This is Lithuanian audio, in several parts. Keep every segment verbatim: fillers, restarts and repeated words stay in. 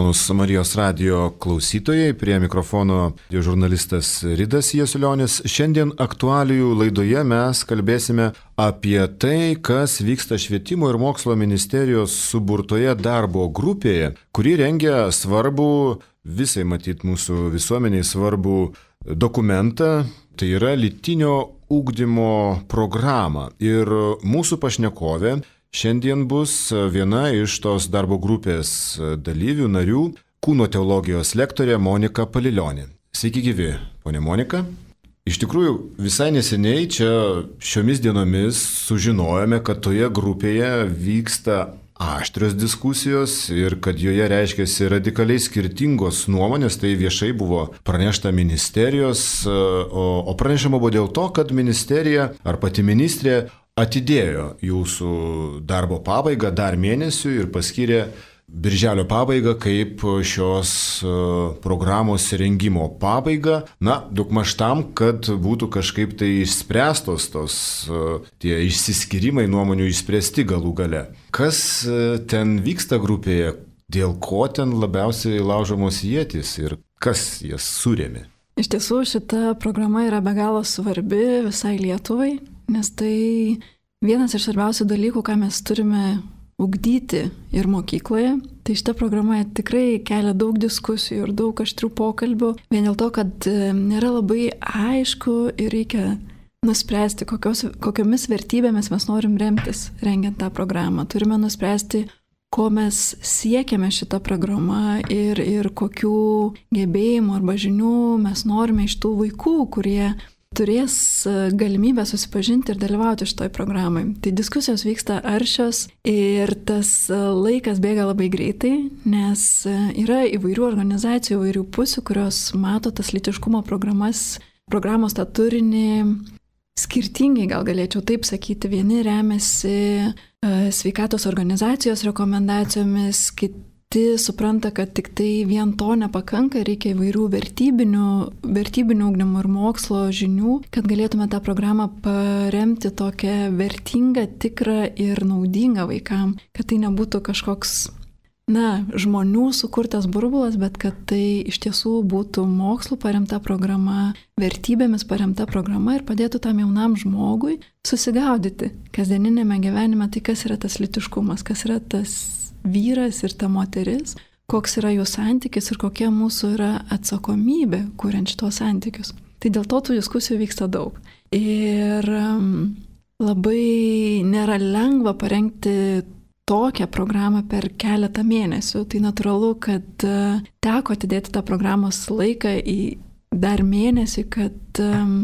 Malonus Marijos radijo klausytojai, prie mikrofono žurnalistas Ridas Jasulionis. Šiandien aktualijų laidoje mes kalbėsime apie tai, kas vyksta švietimo ir mokslo ministerijos suburtoje darbo grupėje, kuri rengia svarbų, visai matyt mūsų visuomeniai svarbų dokumentą, tai yra lytinio ugdymo programą. Ir mūsų pašnekovė šiandien bus viena iš tos darbo grupės dalyvių, narių, kūno teologijos lektorė Monika Palilionė. Sveiki gyvi, ponė Monika. Iš tikrųjų, visai neseniai čia šiomis dienomis sužinojome, kad toje grupėje vyksta aštrios diskusijos ir kad joje reiškiasi radikaliai skirtingos nuomonės. Tai viešai buvo pranešta ministerijos, o, o pranešama buvo dėl to, kad ministerija ar pati ministrė atidėjo jūsų darbo pabaigą dar mėnesių ir paskyrė birželio pabaigą kaip šios programos rengimo pabaigą. Na, daugmaž tam, kad būtų kažkaip tai išspręstos tos tie išsiskyrimai nuomonių išspręsti galų gale. Kas ten vyksta grupėje, dėl ko ten labiausiai laužomos ietys ir kas jas surėmė? Iš tiesų, šita programa yra be galo svarbi visai Lietuvai, nes tai vienas iš svarbiausių dalykų, ką mes turime ugdyti ir mokykloje. Tai šita programa tikrai kelia daug diskusijų ir daug aštrių pokalbių, vien dėl to, kad nėra labai aišku ir reikia nuspręsti, kokios, kokiomis vertybėmis mes norim remtis rengiant tą programą. Turime nuspręsti, ko mes siekiame šitą programą ir, ir kokių gebėjimų arba žinių mes norime iš tų vaikų, kurie turės galimybę susipažinti ir dalyvauti šitoj programai. Tai diskusijos vyksta aršios ir tas laikas bėga labai greitai, nes yra įvairių organizacijų, įvairių pusių, kurios mato tas lytiškumo programas, programos tą turinį skirtingai, gal galėčiau taip sakyti. Vieni remiasi sveikatos organizacijos rekomendacijomis, kiti supranta, kad tik tai vien to nepakanka, reikia įvairių vertybinių, vertybinių ugdymo ir mokslo žinių, kad galėtume tą programą paremti tokią vertingą, tikrą ir naudingą vaikam, kad tai nebūtų kažkoks, na, žmonių sukurtas burbulas, bet kad tai iš tiesų būtų mokslu paremta programa, vertybėmis paremta programa ir padėtų tam jaunam žmogui susigaudyti kasdieninėme gyvenime, tai kas yra tas lytiškumas, kas yra tas vyras ir ta moteris, koks yra jų santykis ir kokia mūsų yra atsakomybė, kuriant šitos santykius. Tai dėl to tų diskusijų vyksta daug. Ir um, labai nėra lengva parengti tokią programą per keletą mėnesių. Tai natūralu, kad uh, teko atidėti tą programos laiką į dar mėnesį, kad um,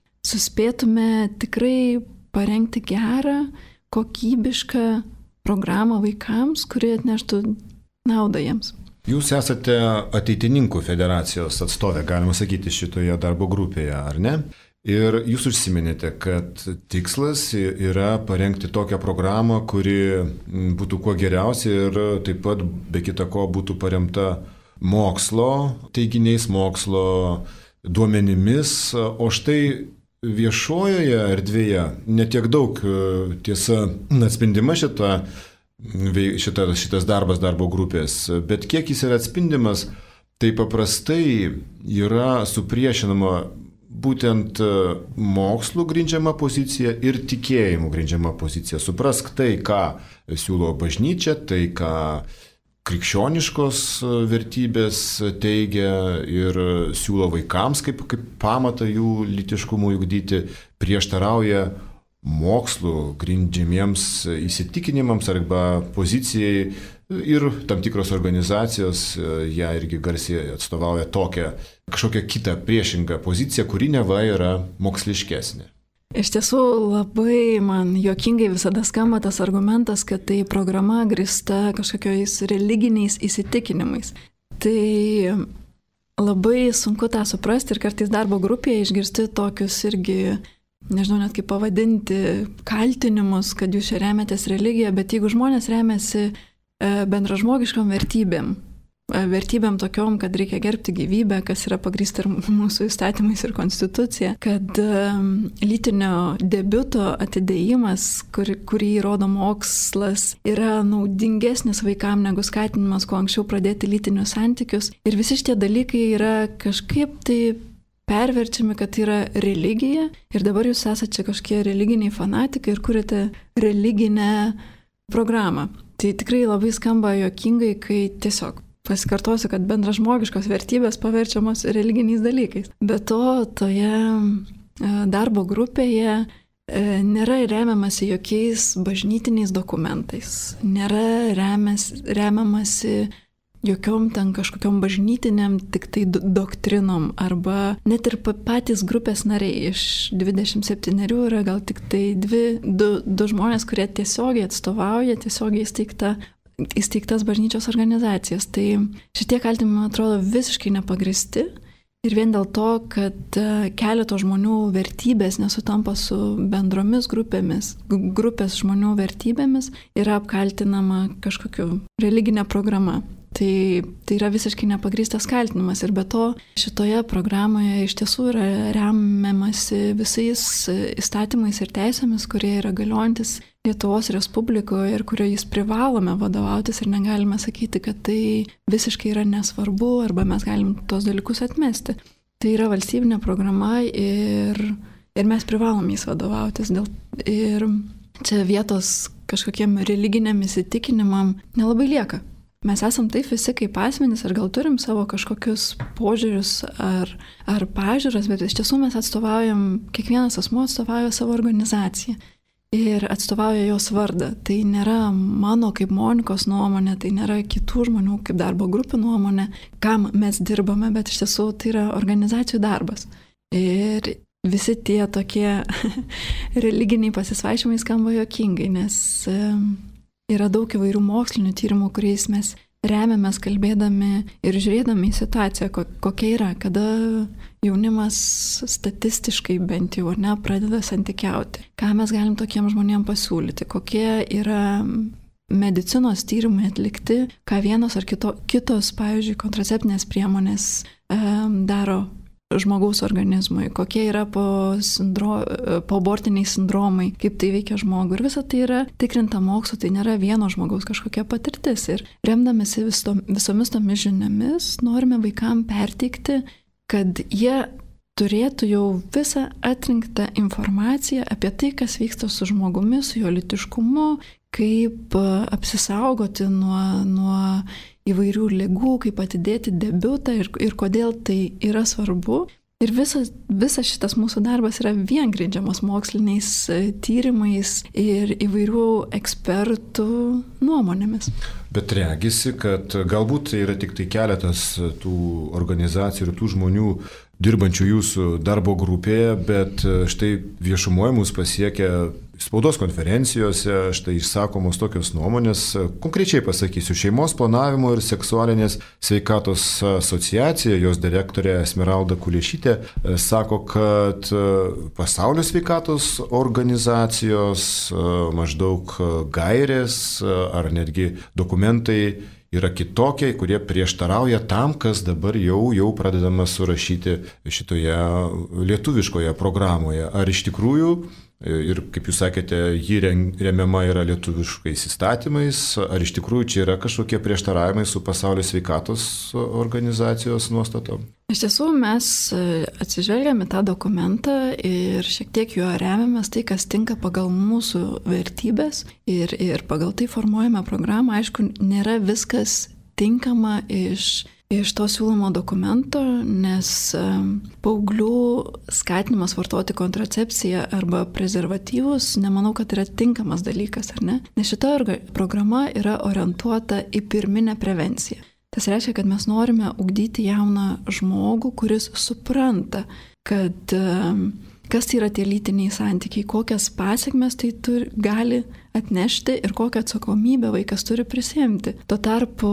suspėtume tikrai parengti gerą, kokybišką programą vaikams, kurie atneštų naudą jiems. Jūs esate ateitininkų federacijos atstovė, galima sakyti, šitoje darbo grupėje, ar ne? Ir jūs užsiminėte, kad tikslas yra parengti tokią programą, kuri būtų kuo geriausia ir taip pat be kita ko būtų paremta mokslo teiginiais, mokslo duomenimis, o štai viešojoje erdvėje netiek daug tiesa atspindima šita, šita, šitas darbas darbo grupės, bet kiek jis yra atspindimas, tai paprastai yra supriešinama būtent mokslų grindžiama pozicija ir tikėjimų grindžiama pozicija. Suprask tai, ką siūlo bažnyčia, tai, ką krikščioniškos vertybės teigia ir siūlo vaikams kaip, kaip pamatą jų lytiškumui ugdyti, prieštarauja mokslų grindžiamiems įsitikinimams arba pozicijai ir tam tikros organizacijos ją irgi garsiai atstovauja tokią kažkokią kitą priešingą poziciją, kuri neva yra moksliškesnė. Iš tiesų labai man juokingai visada skamba tas argumentas, kad tai programa grįsta kažkokiais religiniais įsitikinimais. Tai labai sunku tą suprasti ir kartais darbo grupėje išgirsti tokius irgi, nežinau net kaip pavadinti, kaltinimus, kad jūs čia remiatės religiją, bet jeigu žmonės remiasi bendražmogiškom vertybėm, vertybėm tokiom, kad reikia gerbti gyvybę, kas yra pagrįsta ir mūsų įstatymais ir konstitucija, kad lytinio debiuto atidėjimas, kur, kurį rodo mokslas, yra naudingesnis vaikam negu skatinimas, kuo anksčiau pradėti lytinius santykius. Ir visi šitie dalykai yra kažkaip tai perverčiami, kad tai yra religija. Ir dabar jūs esate čia kažkokie religiniai fanatikai ir kuriate religinę programą. Tai tikrai labai skamba juokingai, kai tiesiog pasikartosiu, kad bendražmogiškos vertybės paverčiamos religiniais dalykais. Be to, toje darbo grupėje nėra remiamasi jokiais bažnytiniais dokumentais, nėra remias, remiamasi jokiom ten kažkokiom bažnytiniam tik tai doktrinom, arba net ir patys grupės nariai iš dvidešimt septynerių yra gal tik tai dvi, du, du žmonės, kurie tiesiogiai atstovauja, tiesiogiai įsteigta įsteigtas bažnyčios organizacijas. Tai šitie kaltinimai, man atrodo, visiškai nepagristi ir vien dėl to, kad keleto žmonių vertybės nesutampa su bendromis grupėmis, grupės žmonių vertybėmis, yra apkaltinama kažkokiu religinė programa. Tai, tai yra visiškai nepagristas kaltinimas ir be to šitoje programoje iš tiesų yra remiamasi visais įstatymais ir teisėmis, kurie yra galiojantis Lietuvos Respublikoje ir kuriais privalome vadovautis ir negalime sakyti, kad tai visiškai yra nesvarbu arba mes galim tos dalykus atmesti. Tai yra valstybinė programa ir, ir mes privalom jais vadovautis. Dėl, ir čia vietos kažkokiem religiniam įsitikinimam nelabai lieka. Mes esam taip visi kaip asmenys ir gal turim savo kažkokius požiūrius ar, ar pažiūras, bet iš tiesų mes atstovaujam, kiekvienas asmuo atstovauja savo organizaciją ir atstovauja jos vardą. Tai nėra mano kaip Monikos nuomonė, tai nėra kitų žmonių kaip darbo grupių nuomonė, kam mes dirbame, bet iš tiesų tai yra organizacijų darbas. Ir visi tie tokie religiniai pasisvaičymai skamba juokingai, nes yra daug įvairių mokslinių tyrimų, kuriais mes remiamės kalbėdami ir žiūrėdami į situaciją, kokia yra, kada jaunimas statistiškai bent jau ar ne pradeda santykiauti. Ką mes galim tokiem žmonėm pasiūlyti, kokie yra medicinos tyrimai atlikti, ką vienos ar kito, kitos, pavyzdžiui, kontraceptinės priemonės e, daro žmogaus organizmui, kokie yra po, sindro, po abortiniai sindromai, kaip tai veikia žmogų. Ir visa tai yra tikrinta mokslu, tai nėra vieno žmogaus kažkokia patirtis. Ir remdamėsi viso, visomis tomis žiniomis, norime vaikam perteikti, kad jie turėtų jau visą atrinktą informaciją apie tai, kas vyksta su žmogumi, su jo lytiškumu, kaip apsisaugoti nuo, nuo įvairių ligų, kaip atidėti debiutą ir, ir kodėl tai yra svarbu. Ir visas, visas šitas mūsų darbas yra vien grindžiamas moksliniais tyrimais ir įvairių ekspertų nuomonėmis. Bet regisi, kad galbūt tai yra tik tai keletas tų organizacijų ir tų žmonių dirbančių jūsų darbo grupėje, bet štai viešumoje mus pasiekia spaudos konferencijose, štai išsakomos tokios nuomonės. Konkrečiai pasakysiu, Šeimos planavimo ir seksualinės sveikatos asociacija, jos direktorė Esmeralda Kulešytė, sako, kad pasaulio sveikatos organizacijos maždaug gairės ar netgi dokumentai yra kitokie, kurie prieštarauja tam, kas dabar jau, jau pradedama surašyti šitoje lietuviškoje programoje. Ar iš tikrųjų, ir kaip jūs sakėte, ji remiama yra lietuviškais įstatymais, ar iš tikrųjų čia yra kažkokie prieštaravimai su pasaulio sveikatos organizacijos nuostatom? Iš tiesų mes atsižvelgiame tą dokumentą ir šiek tiek juo remiamės tai, kas tinka pagal mūsų vertybės ir, ir pagal tai formuojame programą. Aišku, nėra viskas tinkama iš iš to siūlomo dokumento, nes paauglių skatinimas vartoti kontracepciją arba prezervatyvus, nemanau, kad yra tinkamas dalykas, ar ne? Nes šita programa yra orientuota į pirminę prevenciją. Tas reiškia, kad mes norime ugdyti jauną žmogų, kuris supranta, kad kas tai yra tie lytiniai santykiai, kokias pasekmes tai turi, gali atnešti ir kokią atsakomybę vaikas turi prisiimti. Tuo tarpu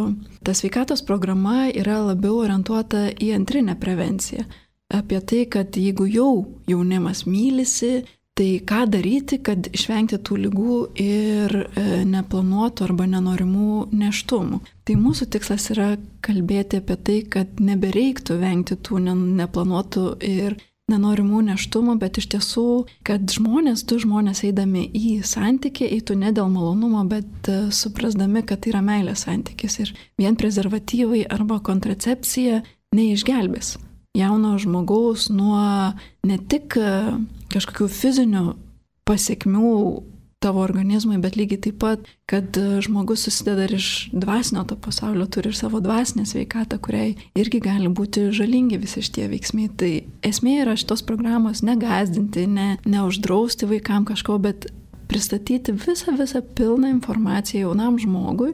ta sveikatos programa yra labiau orientuota į antrinę prevenciją. Apie tai, kad jeigu jau jaunimas mylisi, Tai ką daryti, kad išvengti tų lygų ir neplanuotų arba nenorimų nėštumų. Tai mūsų tikslas yra kalbėti apie tai, kad nebereiktų vengti tų neplanuotų ir nenorimų nėštumų, bet iš tiesų, kad žmonės, du žmonės eidami į santykį, eitų ne dėl malonumo, bet suprasdami, kad tai yra meilės santykis. Ir vien prezervatyvai arba kontracepcija neišgelbės jauno žmogaus nuo ne tik kažkokių fizinių pasiekmių tavo organizmui, bet lygiai taip pat, kad žmogus susideda ir iš dvasinio to pasaulio, turi ir savo dvasinę sveikatą, kuriai irgi gali būti žalingi visi šitie veiksmai. Tai esmė yra šitos programos negazdinti, ne, neuždrausti vaikam kažko, bet pristatyti visą, visą pilną informaciją jaunam žmogui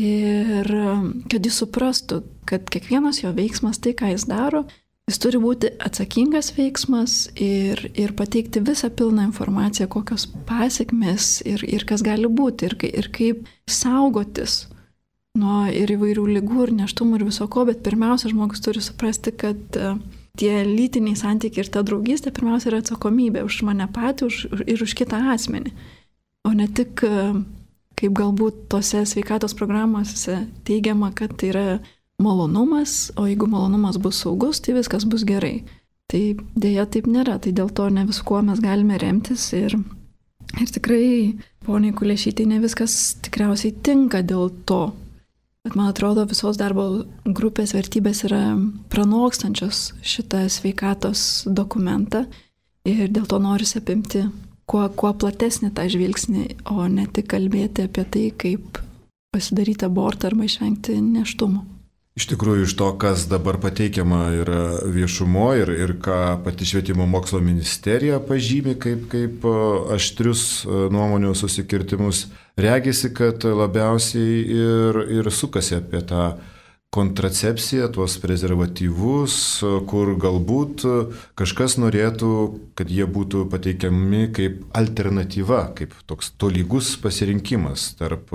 ir kad jis suprastų, kad kiekvienas jo veiksmas, tai ką jis daro, jis turi būti atsakingas veiksmas ir, ir pateikti visą pilną informaciją, kokios pasiekmes ir, ir kas gali būti ir, ir kaip saugotis nuo ir įvairių ligų ir nėštumų ir viso ko, bet pirmiausia, žmogus turi suprasti, kad tie lytiniai santykiai ir ta draugystė pirmiausia yra atsakomybė už mane patį už, ir už kitą asmenį, o ne tik kaip galbūt tose sveikatos programose teigiama, kad tai yra malonumas, o jeigu malonumas bus saugus, tai viskas bus gerai. Tai dėja taip nėra, tai dėl to ne viskuo mes galime remtis ir, ir tikrai, poniai Kulešytei, ne viskas tikriausiai tinka dėl to. Bet man atrodo, visos darbo grupės vertybės yra pranokstančios šitą sveikatos dokumentą ir dėl to norisi apimti kuo, kuo platesnį tą žvilgsnį, o ne tik kalbėti apie tai, kaip pasidaryti abortą arba išvengti nėštumo. Iš tikrųjų, iš to, kas dabar pateikiama yra viešumo ir, ir ką pati Švietimo mokslo ministerija pažymi kaip, kaip aštrius nuomonių susikirtimus, regisi, kad labiausiai ir, ir sukasi apie tą kontracepciją, tuos prezervatyvus, kur galbūt kažkas norėtų, kad jie būtų pateikiami kaip alternatyva, kaip toks tolygus pasirinkimas tarp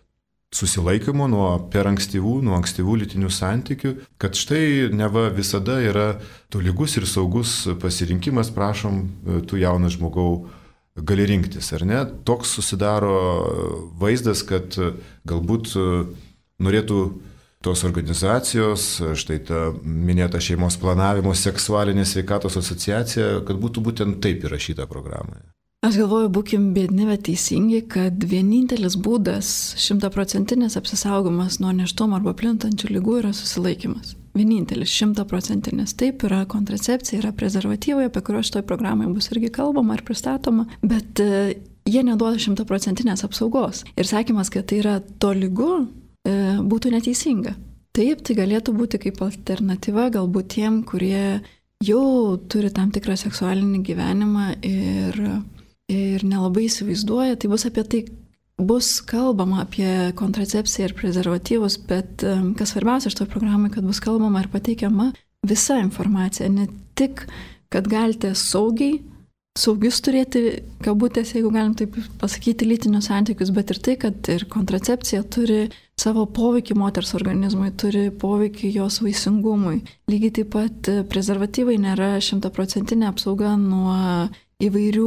susilaikymo nuo per ankstyvų, nuo ankstyvų lytinių santykių, kad štai neva visada yra tolygus ir saugus pasirinkimas, prašom, tu jaunas žmogau gali rinktis, ar ne? Toks susidaro vaizdas, kad galbūt norėtų tos organizacijos, štai ta minėta šeimos planavimo seksualinės sveikatos asociacija, kad būtų būtent taip įrašyta programoje. Aš galvoju, būkim biedni, bet teisingi, kad vienintelis būdas šimtaprocentinis apsisaugomas nuo nėštumo arba plintančių ligų yra susilaikymas. Vienintelis šimtaprocentinis. Taip yra kontracepcija, yra prezervatyvai, apie kuriuos šitoj programai bus irgi kalbama ir pristatoma, bet uh, jie neduoda šimtaprocentinės apsaugos. Ir sakymas, kad tai yra tolygu, uh, būtų neteisinga. Taip, tai galėtų būti kaip alternatyva galbūt tiem, kurie jau turi tam tikrą seksualinį gyvenimą ir ir nelabai įsivaizduoja, tai bus apie tai, bus kalbama apie kontracepciją ir prezervatyvus, bet kas svarbiausia iš to programai, kad bus kalbama ir pateikiama visa informacija, ne tik, kad galite saugiai, saugius turėti, kabutės, jeigu galim taip pasakyti, lytinius santykius, bet ir tai, kad ir kontracepcija turi savo poveikį moters organizmui, turi poveikį jos vaisingumui. Lygiai taip pat prezervatyvai nėra šimtaprocentinė apsauga nuo įvairių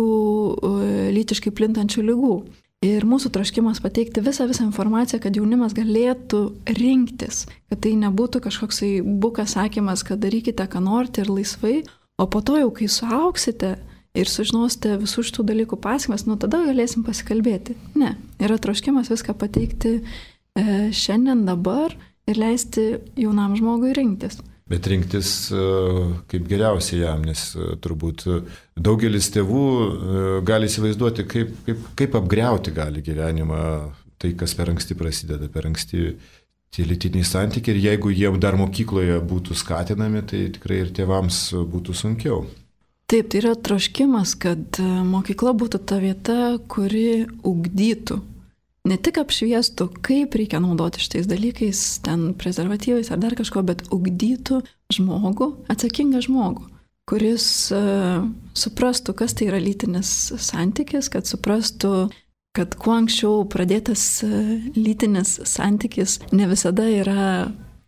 lytiškai plintančių lygų. Ir mūsų troškimas pateikti visą visą informaciją, kad jaunimas galėtų rinktis, kad tai nebūtų kažkoksai bukas sakymas, kad darykite, ką norite ir laisvai, o po to jau, kai suauksite ir sužinosite visų šitų dalykų pasekmes, nu tada galėsim pasikalbėti. Ne, yra troškimas viską pateikti e, šiandien, dabar ir leisti jaunam žmogui rinktis. Bet rinktis kaip geriausia jam, nes turbūt daugelis tėvų gali įsivaizduoti, kaip, kaip, kaip apgriauti gali gyvenimą tai, kas per anksti prasideda, per anksti tie lytiniai santykiai ir jeigu jie dar mokykloje būtų skatinami, tai tikrai ir tėvams būtų sunkiau. Taip, tai yra troškimas, kad mokykla būtų ta vieta, kuri ugdytų. Ne tik apšviestų, kaip reikia naudoti šitais dalykais, ten prezervatyvais ar dar kažko, bet ugdytų žmogų, atsakingą žmogų, kuris uh, suprastų, kas tai yra lytinis santykis, kad suprastų, kad kuo anksčiau pradėtas uh, lytinis santykis ne visada yra,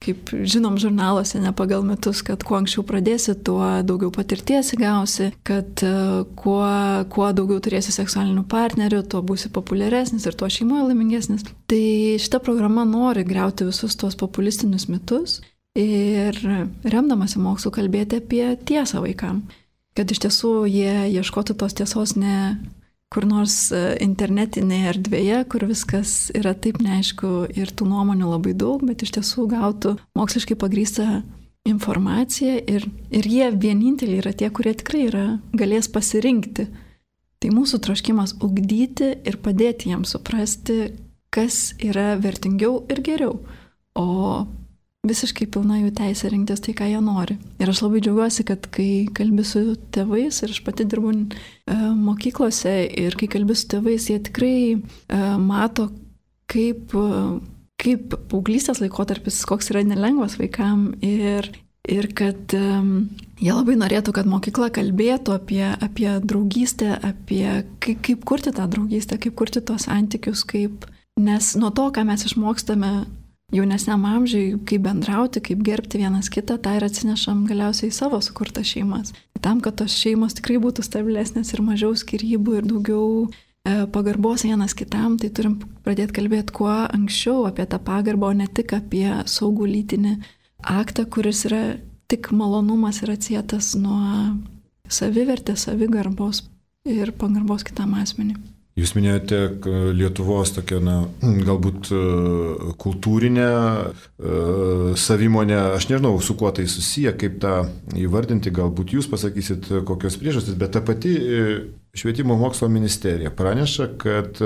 kaip žinom žurnaluose, ne pagal metus, kad kuo anksčiau pradėsi, tuo daugiau patirties įgausi, kad kuo, kuo daugiau turėsi seksualinių partnerių, tuo būsi populiaresnis ir tuo šeimoje laimingesnis. Tai šita programa nori griauti visus tuos populistinius mitus ir remdamasi mokslu kalbėti apie tiesą vaikam. Kad iš tiesų jie ieškotų tos tiesos ne kur nors internetinėje erdvėje, kur viskas yra taip neaišku ir tų nuomonių labai daug, bet iš tiesų gautų moksliškai pagrįstą informaciją ir, ir jie vieninteliai yra tie, kurie tikrai yra, galės pasirinkti. Tai mūsų troškimas ugdyti ir padėti jiems suprasti, kas yra vertingiau ir geriau, o visiškai pilna jų teisė rinktis tai, ką jie nori. Ir aš labai džiaugiuosi, kad kai kalbi su tėvais, ir aš pati dirbu e, mokyklose, ir kai kalbi su tėvais, jie tikrai e, mato, kaip, kaip paauglystės laikotarpis, koks yra nelengvas vaikam, ir, ir kad e, jie labai norėtų, kad mokykla kalbėtų apie, apie draugystę, apie kaip, kaip kurti tą draugystę, kaip kurti tos santykius, kaip, nes nuo to, ką mes išmokstame jaunesniam amžiui, kaip bendrauti, kaip gerbti vienas kitą, tą ir atsinešam galiausiai į savo sukurtas šeimas. Tam, kad tos šeimos tikrai būtų stabilesnės ir mažiau skyrybų ir daugiau e, pagarbos vienas kitam, tai turim pradėti kalbėti kuo anksčiau apie tą pagarbą, o ne tik apie saugų lytinį aktą, kuris yra tik malonumas ir atsietas nuo savivertės, savigarbos ir pagarbos kitam asmeniui. Jūs minėjote Lietuvos tokią, na, galbūt kultūrinę savimonę, aš nežinau, su kuo tai susiję, kaip tą įvardinti, galbūt jūs pasakysit kokios priežastys, bet ta pati Švietimo mokslo ministerija praneša, kad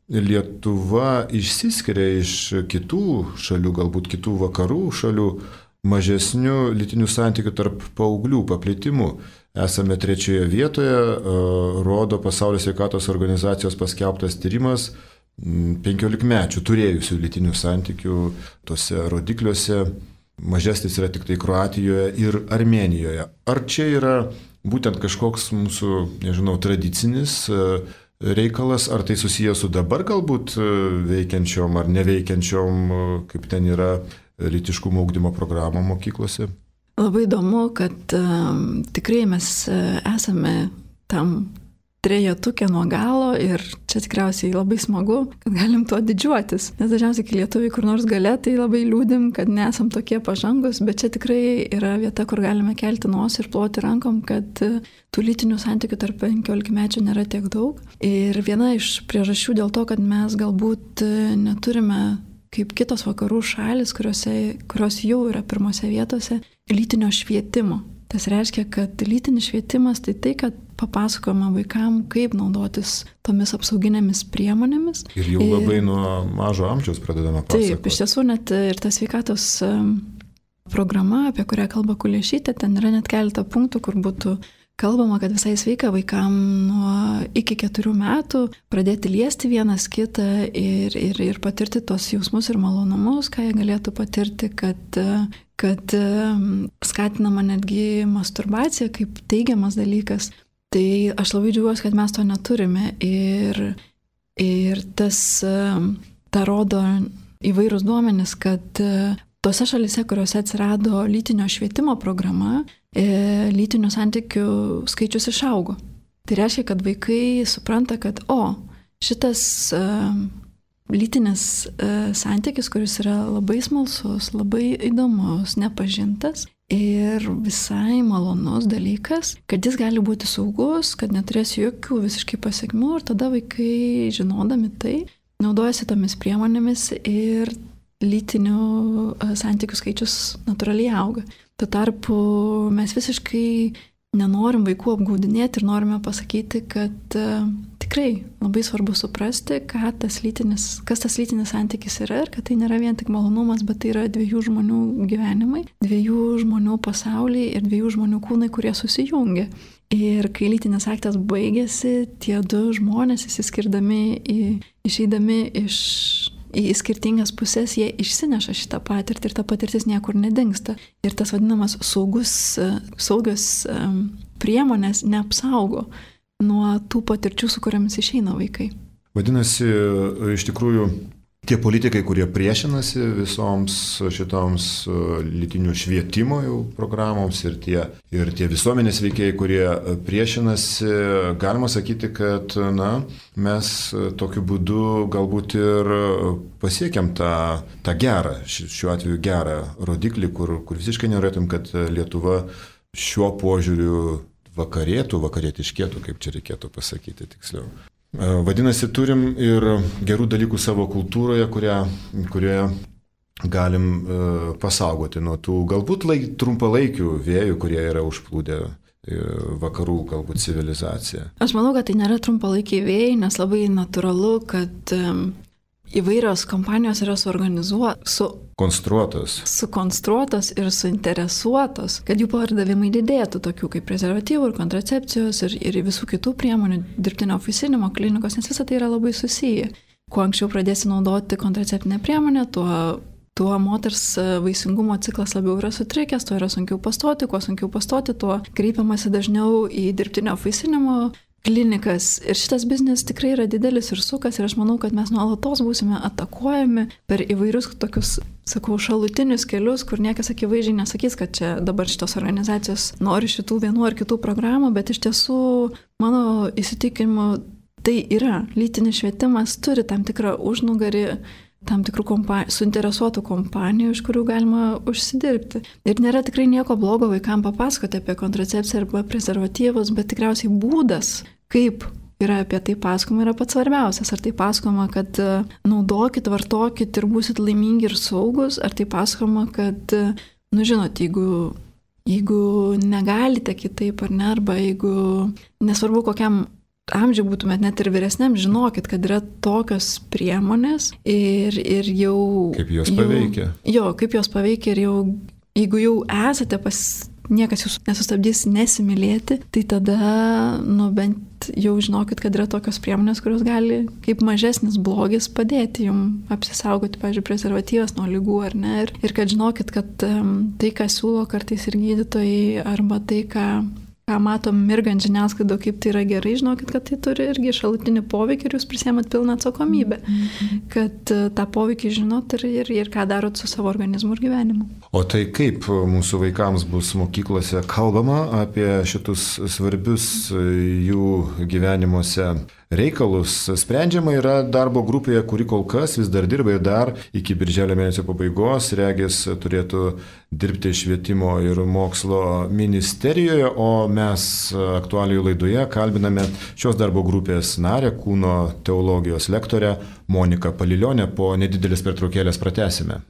Lietuva išsiskiria iš kitų šalių, galbūt kitų vakarų šalių, mažesnių lytinių santykių tarp paauglių paplitimu. Esame trečioje vietoje, rodo Pasaulio sveikatos organizacijos paskelbtas tyrimas penkiolikmečių turėjusių lytinių santykių tose rodikliuose. Mažesnis yra tik tai Kroatijoje ir Armėnijoje. Ar čia yra būtent kažkoks mūsų, nežinau, tradicinis reikalas, ar tai susijęs su dabar galbūt veikiančiom ar neveikiančiom, kaip ten yra, lytiškumo ugdymo programą mokyklose? Labai įdomu, kad um, tikrai mes uh, esame tam trejetuke nuo galo ir čia tikriausiai labai smagu, kad galim tuo didžiuotis. Nes dažniausiai, kai lietuviai kur nors gale, tai labai liūdim, kad nesam tokie pažangus, bet čia tikrai yra vieta, kur galime kelti nosį ir ploti rankom, kad uh, tų lytinių santykių tarp penkiolikmečių nėra tiek daug. Ir viena iš priežasčių dėl to, kad mes galbūt uh, neturime kaip kitos vakarų šalis, kuriuose, kurios jau yra pirmose vietose, lytinio švietimo. Tas reiškia, kad lytinis švietimas tai tai, kad papasakojama vaikam, kaip naudotis tomis apsauginėmis priemonėmis. Ir jau labai ir, nuo mažo amžiaus pradedama pasakoti. Taip, iš tiesų net ir ta sveikatos programa, apie kurią kalba Kulešytė, ten yra net keletą punktų, kur būtų kalbama, kad visai sveika vaikam nuo iki keturių metų pradėti liesti vienas kitą ir, ir, ir patirti tos jausmus ir malonumus, ką jie galėtų patirti, kad, kad skatinama netgi masturbacija kaip teigiamas dalykas. Tai aš labai džiaugiuosi, kad mes to neturime ir, ir tas tą rodo įvairūs duomenys, kad tose šalise, kuriuose atsirado lytinio švietimo programa, lytinių santykių skaičius išaugo. Tai reiškia, kad vaikai supranta, kad o, šitas uh, lytinis uh, santykis, kuris yra labai smalsus, labai įdomus, nepažintas ir visai malonus dalykas, kad jis gali būti saugus, kad neturės jokių visiškai pasiekmių ir tada vaikai, žinodami tai, naudojasi tomis priemonėmis ir lytinių santykių skaičius natūraliai auga. Tuo tarpu mes visiškai nenorim vaikų apgaudinėti ir norime pasakyti, kad uh, tikrai labai svarbu suprasti, ką tas lytinis, kas tas lytinis santykis yra ir kad tai nėra vien tik malonumas, bet tai yra dviejų žmonių gyvenimai, dviejų žmonių pasauliai ir dviejų žmonių kūnai, kurie susijungia. Ir kai lytinis aktas baigėsi, tie du žmonės įsiskirdami, į, išeidami iš į skirtingas pusės, jie išsineša šitą patirtį ir ta patirtis niekur nedingsta. Ir tas vadinamas saugus, saugios priemonės neapsaugo nuo tų patirčių, su kuriamis išeina vaikai. Vadinasi, iš tikrųjų, tie politikai, kurie priešinasi visoms šitoms lytinių švietimo jau programoms ir tie, ir tie visuomenės veikėjai, kurie priešinasi, galima sakyti, kad na, mes tokiu būdu galbūt ir pasiekiam tą, tą gerą, šiuo atveju gerą rodiklį, kur, kur visiškai norėtum, kad Lietuva šiuo požiūriu vakarėtų, vakarietiškėtų, kaip čia reikėtų pasakyti tiksliau. Vadinasi, turim ir gerų dalykų savo kultūroje, kurią, kurioje galim uh, pasaugoti nuo tų galbūt laik, trumpalaikių vėjų, kurie yra užplūdę uh, vakarų galbūt civilizaciją. Aš manau, kad tai nėra trumpalaikiai vėjai, nes labai natūralu, kad um, įvairios kompanijos yra suorganizuotos, su, konstruotos. sukonstruotos ir suinteresuotos, kad jų pardavimai didėtų, tokių kaip prezervatyvų ir kontracepcijos ir, ir visų kitų priemonių, dirbtinio apvaisinimo klinikos, nes visa tai yra labai susiję. Kuo anksčiau pradėsi naudoti kontraceptinę priemonę, tuo, tuo moters vaisingumo ciklas labiau yra sutrikęs, tuo yra sunkiau pastoti, kuo sunkiau pastoti, tuo kreipiamasi dažniau į dirbtinio apvaisinimo klinikas. Ir šitas biznis tikrai yra didelis ir sukas ir aš manau, kad mes nuolatos būsime atakuojami per įvairius tokius, sakau, šalutinius kelius, kur niekas akivaizdžiai nesakys, kad čia dabar šitos organizacijos nori šitų vienų ar kitų programų, bet iš tiesų mano įsitikinimu tai yra. Lytinis švietimas turi tam tikrą užnugarį, tam tikrų kompa- suinteresuotų kompanijų, iš kurių galima užsidirbti. Ir nėra tikrai nieko blogo vaikams papasakoti apie kontracepciją arba prezervatyvus, bet tikriausiai būdas, kaip yra apie tai pasakoma, yra pats svarbiausias. Ar tai pasakoma, kad naudokit, vartokit ir būsit laimingi ir saugus, ar tai pasakoma, kad, nu žinot, jeigu, jeigu negalite kitaip ar ne, arba jeigu nesvarbu kokiam amžiui būtumėt, net ir vyresniam, žinokit, kad yra tokios priemonės ir, ir jau... Kaip jos jau, paveikia. Jo, kaip jos paveikia ir jau, jeigu jau esate pas... niekas jūsų nesustabdys nesimylėti, tai tada, nu bent jau žinokit, kad yra tokios priemonės, kurios gali kaip mažesnis blogis padėti jums apsisaugoti, pavyzdžiui, prezervatyvas nuo lygų ar ne. Ir, ir kad žinokit, kad um, tai, ką siūlo kartais ir gydytojai, arba tai, ką... ką matom mirgant žiniasklaido, kaip tai yra gerai, žinokit, kad tai turi irgi šalutinį poveikį ir jūs prisėmat pilną atsakomybę, mm-hmm. kad uh, tą poveikį žinot ir, ir, ir ką darot su savo organizmu ir gyvenimu. O tai kaip mūsų vaikams bus mokyklose kalbama apie šitus svarbius jų gyvenimuose reikalus? Sprendžiama yra darbo grupėje, kuri kol kas vis dar dirba ir dar iki birželio mėnesio pabaigos, regis, turėtų dirbti švietimo ir mokslo ministerijoje, o mes aktualijų laidoje kalbiname šios darbo grupės narę, kūno teologijos lektorę Moniką Palilionę. Po nedidelės pertraukėlės pratęsime.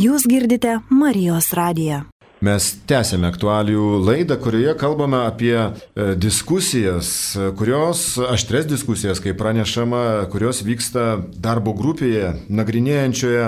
Jūs girdite Marijos radiją. Mes tęsėme aktualijų laidą, kurioje kalbame apie diskusijas, kurios, aštres diskusijas, kaip pranešama, kurios vyksta darbo grupėje, nagrinėjančioje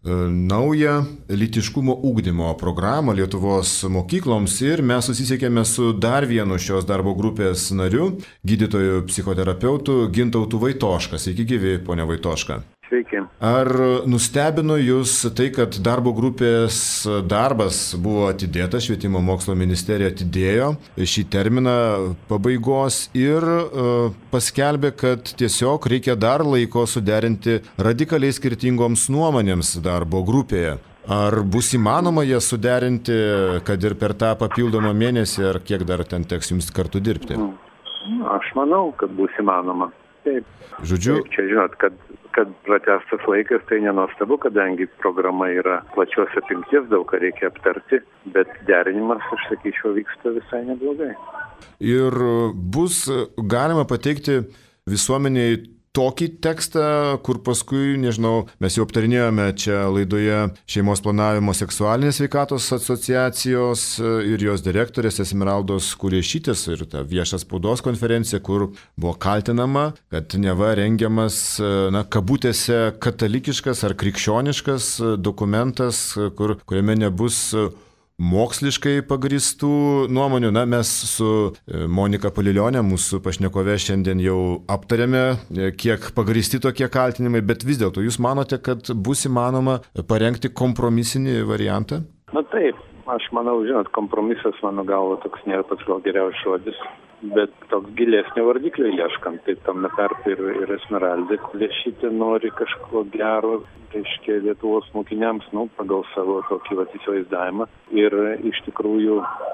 naują lytiškumo ugdymo programą Lietuvos mokykloms ir mes susisiekėme su dar vienu šios darbo grupės nariu, gydytoju psichoterapeutu Gintautu Vaitoška. Sveiki gyvi, ponia Vaitoška. Sveiki. Ar nustebino jūs tai, kad darbo grupės darbas buvo atidėtas, Švietimo mokslo ministerija atidėjo šį terminą pabaigos ir uh, paskelbė, kad tiesiog reikia dar laiko suderinti radikaliai skirtingoms nuomonėms darbo grupėje? Ar bus įmanoma jas suderinti, kad ir per tą papildomą mėnesį, ar kiek dar ten teks jums kartu dirbti? Aš manau, kad bus įmanoma. Taip. Žodžiu, Taip, čia žinot, kad, kad pratęstas laikas, tai nenuostabu, kadangi programa yra plačios apimties, daug ką reikia aptarti, bet derinimas, aš sakyčiau, vyksta visai neblogai. Ir bus galima pateikti visuomeniai tokį tekstą, kur paskui, nežinau, mes jau aptarinėjome čia laidoje Šeimos planavimo seksualinės sveikatos asociacijos ir jos direktorės Esmeraldos Kuriešytės ir ta vieša spaudos konferencija, kur buvo kaltinama, kad neva rengiamas, na, kabutėse katalikiškas ar krikščioniškas dokumentas, kur, kuriame nebus moksliškai pagristų nuomonių. Na, mes su Monika Palilionė, mūsų pašnekove, šiandien jau aptarėme, kiek pagristi tokie kaltinimai, bet vis dėlto jūs manote, kad bus įmanoma parengti kompromisinį variantą? Na taip, aš manau, žinot, kompromisas, mano galva, toks nėra pats gal geriausias žodis, bet toks gilesnio vardiklio ieškant, tai tam neperp ir, ir Esmeraldė Kuriešytė nori kažko gero, reiškia, Lietuvos mokiniams, nu, pagal savo tokį vat įsivaizdavimą. Ir iš tikrųjų,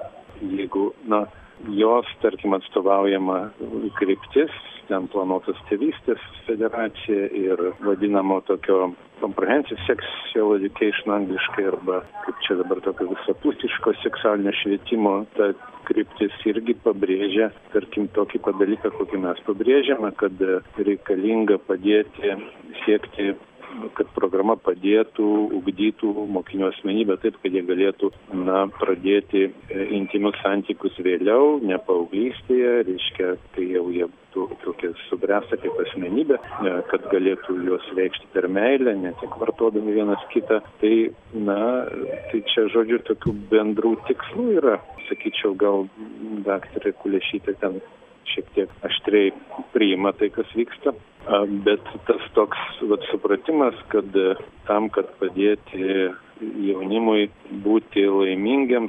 jeigu, na, jos, tarkim, atstovaujama kryptis, ten planuotas tėvystės federacija ir vadinamo tokio comprehensive sexual education angliškai, arba kaip čia dabar tokio visapusiško seksualinio švietimo, ta kryptis irgi pabrėžia, tarkim, tokį dalyką, kokį mes pabrėžiame, kad reikalinga padėti siekti, kad programa padėtų, ugdytų mokinių asmenybę taip, kad jie galėtų, na, pradėti intymius santykius vėliau, ne paauglystėje, reiškia, kai jau jie tokie subręsta kaip asmenybė, kad galėtų juos reikšti per meilę, ne tik vartodami vienas kitą. Tai, na, tai čia, žodžiu, tokių bendrų tikslų yra. Sakyčiau, gal daktarė Kuriešytė ten šiek tiek aštriai priima tai, kas vyksta. Bet tas toks vat, supratimas, kad tam, kad padėti jaunimui būti laimingiams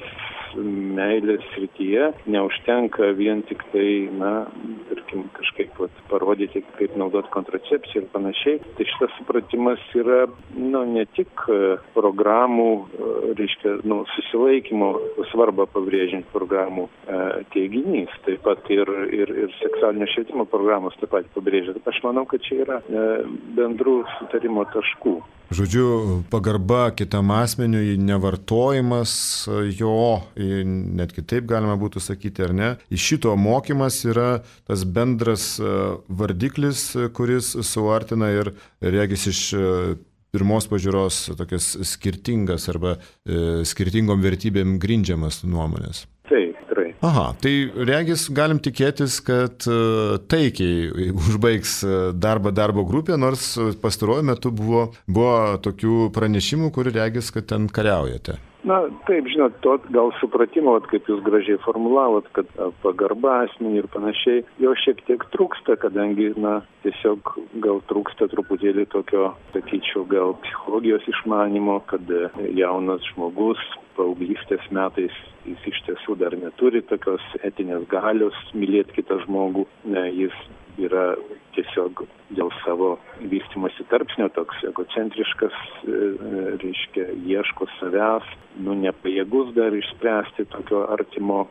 meilės srityje, neužtenka vien tik tai, na, tarkim, kažkaip vat, parodyti, kaip naudoti kontracepciją ir panašiai. Tai šitas supratimas yra, nu, ne tik programų, reiškia, nu, susilaikymo svarbą pabrėžiant programų e, teiginys, taip pat ir, ir, ir seksualinio švietimo programos taip pat pabrėžia. Aš manau, kad čia yra e, bendrų sutarimo taškų. Žodžiu, pagarba kitam asmeniui, nevartojimas jo, net kitaip galima būtų sakyti, ar ne. Iš šito mokymas yra tas bendras vardiklis, kuris suartina ir regis iš pirmos pažiūros tokias skirtingas arba e, skirtingom vertybėm grindžiamas nuomonės. Taip, tikrai. Aha, tai regis galim tikėtis, kad taikiai užbaigs darbą darbo grupė, nors pastaruoju metu buvo, buvo tokių pranešimų, kur regis, kad ten kariaujate. Na, taip, žinot, to gal supratimo, kaip jūs gražiai formulavot, kad pagarba asmenį ir panašiai, jo šiek tiek trūksta, kadangi, na, tiesiog gal trūksta truputėlį tokio, sakyčiau, gal psichologijos išmanimo, kad jaunas žmogus paauglystės metais jis iš tiesų dar neturi tokios etinės galios mylėti kitą žmogų, ne, jis yra tiesiog dėl savo vystymosi tarpsnio toks egocentriškas, reiškia, ieško savęs, nu, nepajėgus dar išspręsti tokio artimo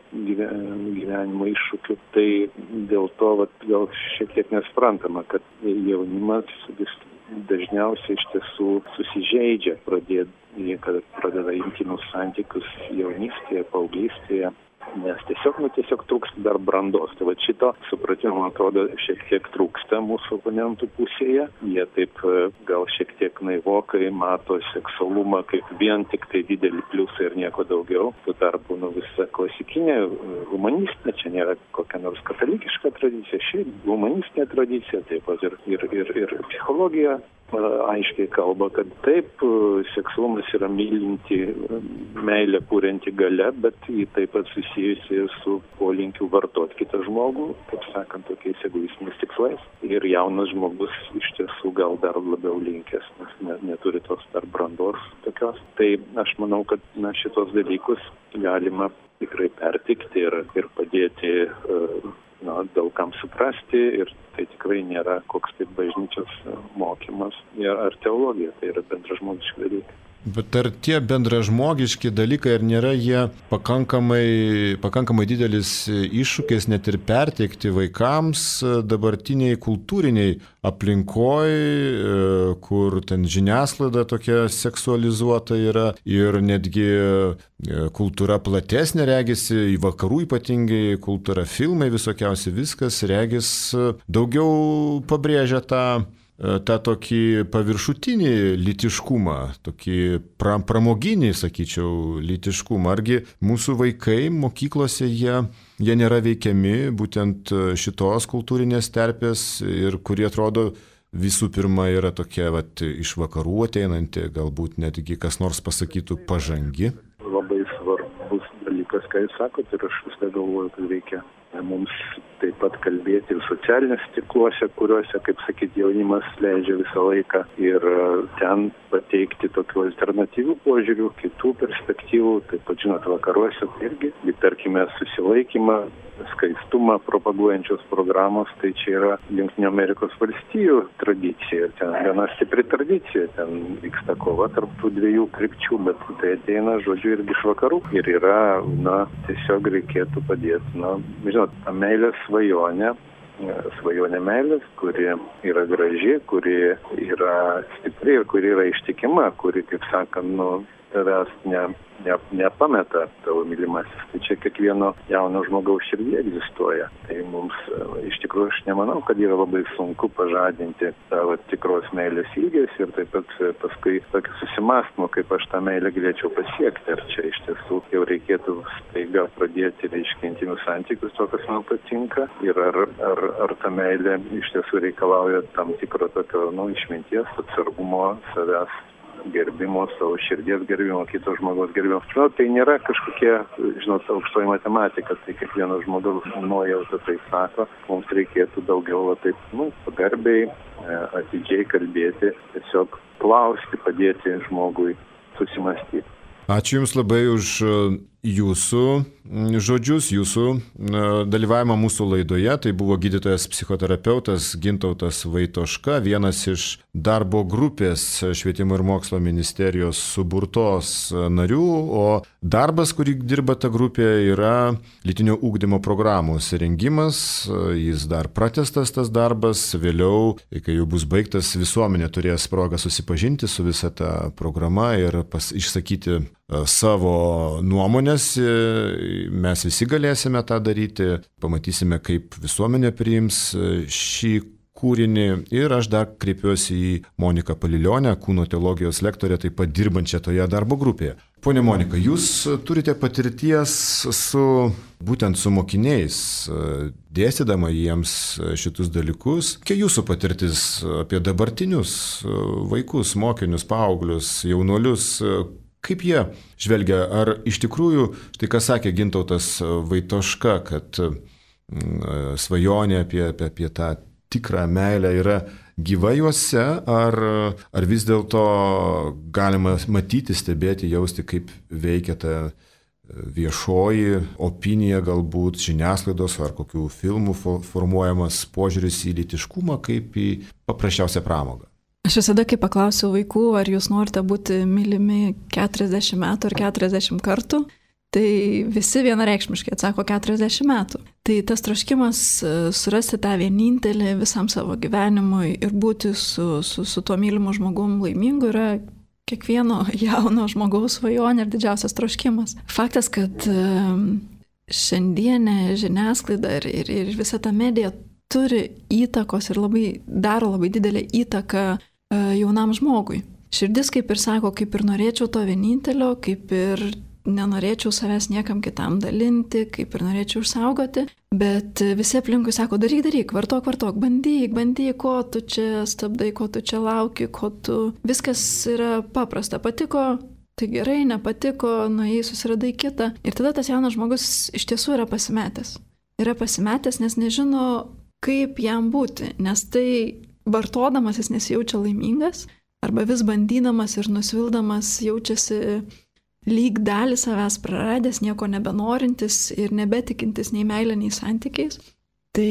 gyvenimo iššūkių. Tai dėl to, vat, gal šiek tiek nesprantama, kad jaunimas vis dažniausiai iš tiesų susižeidžia pradėti, kad pradeda intymius santykius jaunystėje, paauglystėje. nes tiesiog, nu, tiesiog trūksta dar brandos. Tai va šito supratimo, man atrodo, šiek tiek trūksta mūsų oponentų pusėje. Jie taip gal šiek tiek naivokai mato seksualumą kaip vien tik tai didelį pliusą ir nieko daugiau. Tuo tarpu, nu, visa klasikinė humanistinė, čia nėra kokia nors katalikiška tradicija, šiaip humanistinė tradicija, taip pat ir, ir, ir, ir psichologija aiškiai kalba, kad taip, seksualumas yra mylinti, meilę kūrenti galia, bet jį taip pat susijusi su polinkiu vartoti kitą žmogų, kaip sakant, tokiais egoistiniais tikslais. Ir jaunas žmogus iš tiesų gal dar labiau linkęs, nes ne, neturi tos dar brandos tokios. Tai aš manau, kad na, šitos dalykus galima tikrai pertikti ir, ir padėti na, daugam suprasti, ir tai tikrai nėra koks taip bažnyčios mokymas ar teologija, tai yra bendražmogiški dalykai. Bet ar tie bendražmogiški dalykai, ar nėra jie pakankamai, pakankamai didelis iššūkis net ir perteikti vaikams dabartiniai kultūriniai aplinkoj, kur ten žiniasklaida tokia seksualizuota yra ir netgi kultūra platesnė regisi, į vakarų ypatingai kultūra, filmai visokiausi, viskas regis daugiau pabrėžia tą tą tokį paviršutinį lytiškumą, tokį pra, pramoginį, sakyčiau, lytiškumą. Argi mūsų vaikai mokyklose jie, jie nėra veikiami būtent šitos kultūrinės terpės ir kurie atrodo visų pirma yra tokia vat, iš vakarų ateinanti, galbūt netgi kas nors pasakytų pažangi? Labai svarbus dalykas, ką jūs sakote, ir aš viską galvoju, kad reikia mums taip pat kalbėti ir socialiniuose tinkluose, kuriuose, kaip sakyti, jaunimas leidžia visą laiką, ir ten pateikti tokių alternatyvių požiūrių, kitų perspektyvų, taip pat, žinot, vakaruose irgi, tarkime, susilaikymą, skaistumą propaguojančios programos, tai čia yra Jungtinių Amerikos valstijų tradicija, ten viena stipri tradicija, ten vyksta kova tarp tų dviejų krypčių, bet tai ateina, žodžiu, irgi iš vakarų, ir yra, na, tiesiog reikėtų padėti, na, žinot, ta meilės svajonė, svajonė meilės, kuri yra graži, kuri yra stipri ir kuri yra ištikima, kuri, kaip sakant, nu, tavęs ne, ne, nepameta tavo mylimasis. Tai čia kiekvieno jauno žmogaus širdie egzistuoja. Tai mums iš tikrųjų aš nemanau, kad yra labai sunku pažadinti tavo tikros meilės ilgesį ir taip pat paskui tokį susimąstymą, kaip aš tą meilę galėčiau pasiekti. Ar čia iš tiesų jau reikėtų staiga pradėti reiškia intymius santykius, to, kas man patinka, ir ar, ar, ar ta meilė iš tiesų reikalauja tam tikro tokio, nu, išminties, atsargumo, savęs gerbimo, savo širdies gerbimo, kito žmogaus gerbimo. Nu, tai nėra kažkokie, žinot, aukštoji matematika, tai kiekvienas žmogaus nuojauta tai sako, mums reikėtų daugiau taip, nu, pagarbiai, atidžiai kalbėti, tiesiog klausti, padėti žmogui susimastyti. Ačiū Jums labai už Jūsų žodžius, Jūsų dalyvavimą mūsų laidoje. Tai buvo gydytojas psichoterapeutas Gintautas Vaitoška, vienas iš darbo grupės Švietimo ir mokslo ministerijos suburtos narių, o darbas, kurį dirba ta grupė, yra lytinio ugdymo programos rengimas. Jis dar pratęstas tas darbas, vėliau, kai jau bus baigtas, visuomenė turės progą susipažinti su visa ta programa ir pas, išsakyti savo nuomonės. Mes visi galėsime tą daryti, pamatysime, kaip visuomenė priims šį kūrinį, ir aš dar kreipiuosi į Moniką Palilionę, kūno teologijos lektorę, taip pat dirbančią toje darbo grupėje. Pone Monika, jūs turite patirties su, būtent su mokiniais, dėstydama jiems šitus dalykus. Kokia jūsų patirtis apie dabartinius vaikus, mokinius, paauglius, jaunuolius? Kaip jie žvelgia, ar iš tikrųjų, štai ką sakė Gintautas Vaitoška, kad svajonė apie, apie, apie tą tikrą meilę yra gyva juose, ar, ar vis dėlto galima matyti, stebėti, jausti, kaip veikia ta viešoji opinija, galbūt žiniasklaidos ar kokių filmų formuojamas požiūris į lytiškumą kaip į paprasčiausią pramogą. Aš visada, kai paklausiu vaikų, ar jūs norite būti mylimi keturiasdešimt metų ar keturiasdešimt kartų, tai visi vienareikšmiškai atsako keturiasdešimt metų. Tai tas troškimas surasti tą vienintelį visam savo gyvenimui ir būti su, su, su tuo mylimu žmogum laimingu yra kiekvieno jauno žmogaus svajonė ir didžiausias troškimas. Faktas, kad šiandienė žiniasklaida ir, ir, ir visa ta medija turi įtakos ir labai, daro labai didelę įtaką jaunam žmogui. Širdis, kaip ir sako, kaip ir norėčiau to vienintelio, kaip ir nenorėčiau savęs niekam kitam dalinti, kaip ir norėčiau išsaugoti, bet visi aplinkui sako, daryk, daryk, vartok, vartok, bandyk, bandyk, ko tu čia stabdai, ko tu čia lauki, ko tu... Viskas yra paprasta, patiko, tai gerai, nepatiko, nuėjai, susiradai kitą. Ir tada tas jaunas žmogus iš tiesų yra pasimetęs. Yra pasimetęs, nes nežino, kaip jam būti, nes tai vartodamas jis nesijaučia laimingas, arba vis bandydamas ir nusvildamas jaučiasi lyg dalį savęs praradęs, nieko nebenorintis ir nebetikintis nei meilė, nei santykiais. Tai,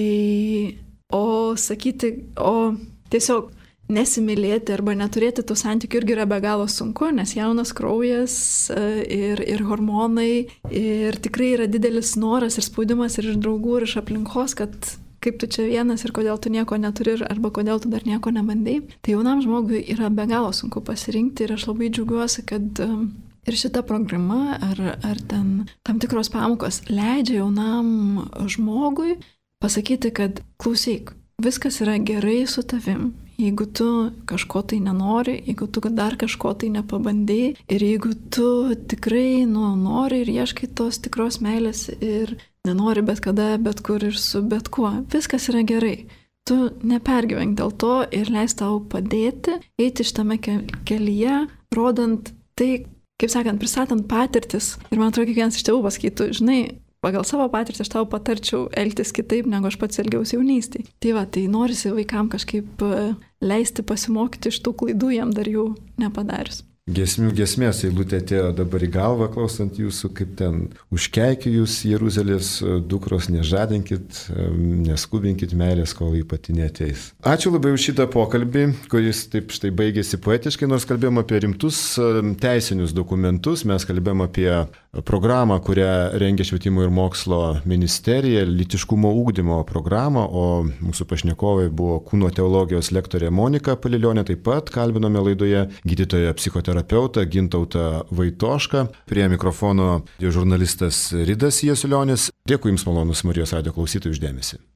o sakyti, o tiesiog nesimylėti arba neturėti tų santykių irgi yra be galo sunku, nes jaunas kraujas ir, ir hormonai ir tikrai yra didelis noras ir spaudimas ir iš draugų ir iš aplinkos, kad kaip tu čia vienas ir kodėl tu nieko neturi arba kodėl tu dar nieko nebandai. Tai jaunam žmogui yra be galo sunku pasirinkti ir aš labai džiaugiuosi, kad ir šita programa ar, ar ten tam tikros pamokos leidžia jaunam žmogui pasakyti, kad klausyk, viskas yra gerai su tavim. Jeigu tu kažko tai nenori, jeigu tu dar kažko tai nepabandai ir jeigu tu tikrai nu, nori ir ieškai tos tikros meilės ir nenori bet kada, bet kur ir su bet kuo, viskas yra gerai. Tu nepergyvenk dėl to ir leis tau padėti eiti šitame kelyje, rodant tai, kaip sakant, pristatant patirtis. Ir man atrodo, kiekvienas iš tėvų pasakytų, žinai, pagal savo patirtį aš tau patarčiau elgtis kitaip, negu aš pats elgiausi jaunystėje. Tai va, tai norisi vaikam kažkaip leisti pasimokyti iš tų klaidų, jam dar jų nepadarius. Giesmių giesmės eilutė atėjo dabar į galvą, klausant jūsų, kaip ten užkeikiu jūs, Jeruzalės dukros, nežadinkit, neskubinkit meilės, kol jį pati neateis. Ačiū labai už šitą pokalbį, kuris taip štai baigėsi poetiškai, nors kalbėjom apie rimtus teisinius dokumentus, mes kalbėjom apie programą, kurią rengia Švietimo ir mokslo ministerija, lytiškumo ugdymo programą, o mūsų pašnekovai buvo kūno teologijos lektorė Monika Palilionė, taip pat kalbinome laidoje gydytoją psichoterapeutą Gintautą Vaitošką. Prie mikrofono žurnalistas Ridas Jesulionis. Dėkui Jums, malonus Marijos radijo klausytojai, už dėmesį.